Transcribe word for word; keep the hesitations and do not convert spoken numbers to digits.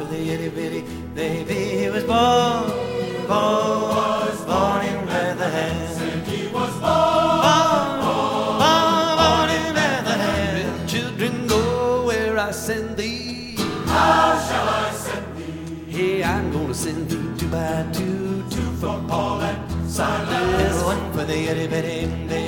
the itty bitty baby. He was born, born, was born in Bethlehem. Said he was born, born, born, born in Bethlehem. Children, go where I send thee. How shall I send thee? Hey, I'm gonna send thee two by two, two for Paul and Silas, Silas, one for the itty bitty baby.